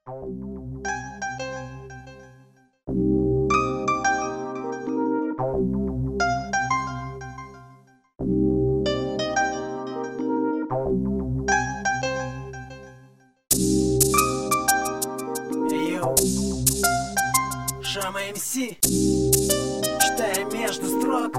Йоу, Шама МС, читая между строк,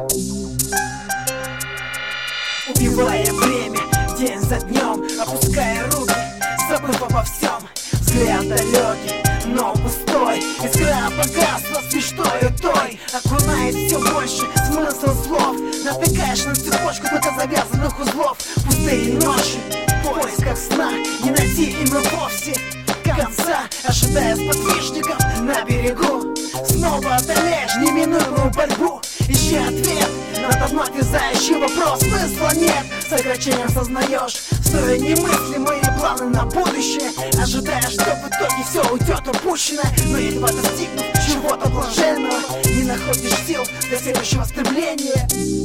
убивая время день за днем, опуская руки, забыв обо всем. Взгляд далекий, но пустой, искра погасла с мечтой той, окунает все больше смысл слов. Натыкаешь на цепочку только завязанных узлов. Пустые ночи, в поисках сна, не найти им вовсе конца. Ожидая сподвижников на берегу, снова одолеешь неминуемую борьбу. Ищи ответ на давно отвязающий вопрос. Смысла нет, сокращением сознаешь стоя немыслимые планы на будущее. Ожидая, что в итоге все уйдет упущенное, но едва достигнув чего-то блаженного, не находишь сил для следующего стремления.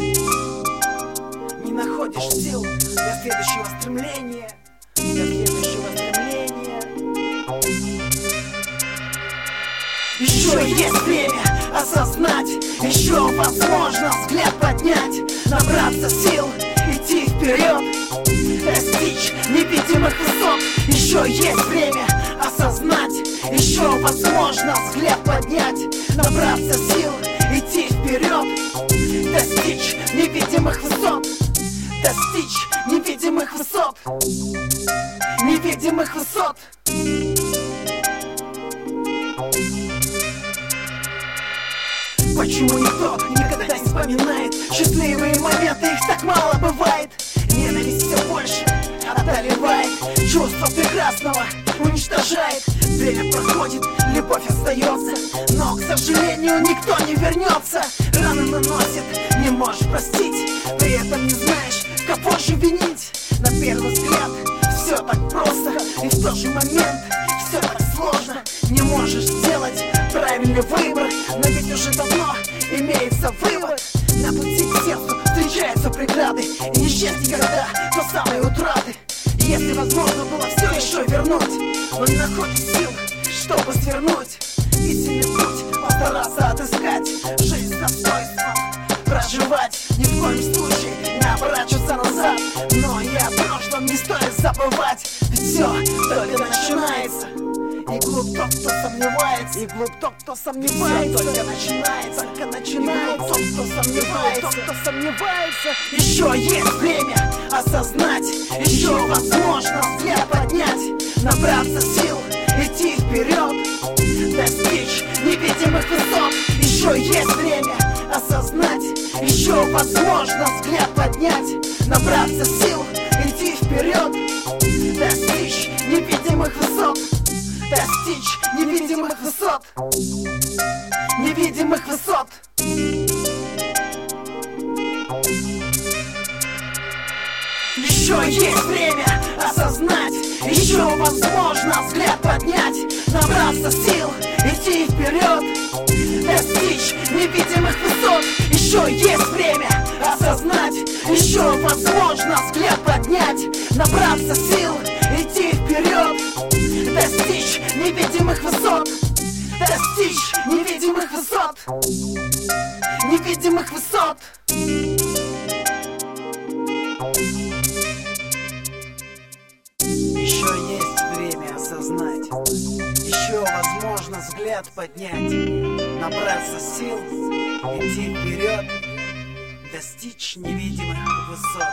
Не находишь сил для следующего стремления. Для следующего стремления. Еще есть время осознать, еще возможно взгляд поднять, набраться сил, идти вперед, достичь невидимых высот. Еще есть время осознать, еще возможно взгляд поднять, набраться сил, идти вперед, достичь невидимых высот. Достичь невидимых высот. Невидимых высот. Почему никто никогда не вспоминает счастливые моменты, их так мало бывает. Ненависть все больше одолевает, чувство прекрасного уничтожает. Время проходит, любовь остается, но, к сожалению, никто не вернется. Раны наносит, не можешь простить, при этом не знаешь, кого же винить. На первый взгляд все так просто, и в тот же момент все так сложно. Не можешь сделать правильный выбор, но ведь уже давно имеется вывод. На пути к сердцу встречаются преграды, и не исчез никогда до самой утраты. Если возможно было все еще вернуть, но не находишь сил, чтобы свернуть истинный путь, постараться отыскать жизнь с достоинством, проживать ни в коем случае не оборачиваться назад. Но и о прошлом не стоит забывать, ведь все только начинается. И глуп тот, кто сомневается, и глуп тот, кто сомневается. Все только начинается, только начинается. Тот, кто сомневается, тот, кто сомневается. Еще есть время осознать, еще возможно взгляд поднять, набраться сил, идти вперед, достичь невидимых высот. Еще есть время осознать, еще возможно взгляд поднять, набраться сил, идти вперед, достичь невидимых высот. Достичь невидимых высот. Невидимых высот. Еще есть время осознать, еще возможно взгляд поднять, набраться сил, идти вперед, достичь невидимых высот. Еще есть время осознать, еще возможно взгляд поднять, набраться сил, идти вперед, достичь невидимых высот. Достичь невидимых высот. Невидимых высот. Еще есть время осознать, еще возможно взгляд поднять, набраться сил, идти вперед, достичь невидимых высот.